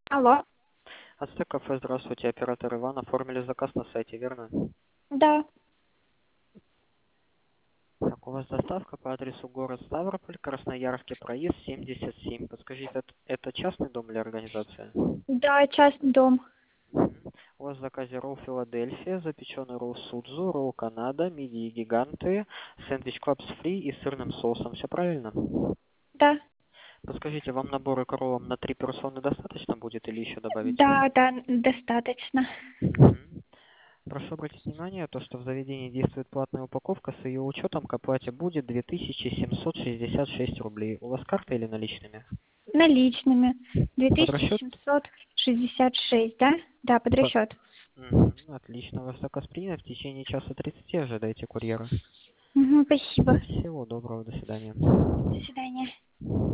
Алло. Ацтек кафе, здравствуйте, оператор Иван. Оформили заказ на сайте, верно? Да. Так, у вас доставка по адресу город Ставрополь, Красноярский проезд 77. Подскажите, это частный дом или организация? Да, частный дом. Мгм. У вас в заказе ролл Филадельфия, запеченный ролл Судзу, ролл Канада, мидии гиганты, сэндвич Клабс Фри и сырным соусом. Все правильно? Да. Подскажите, вам набор к роллам на 3 персоны достаточно будет или еще добавить? Да, да, достаточно. Мгм. Прошу обратить внимание, то, что в заведении действует платная упаковка, с ее учетом к оплате будет 2766 рублей. У вас карта или наличными? Наличными. Под расчет? 2766, да? Да, под Под... расчет. Отлично, ваш заказ принят. В течение часа 30 ожидайте курьера. Угу, спасибо. Всего доброго, до свидания. До свидания.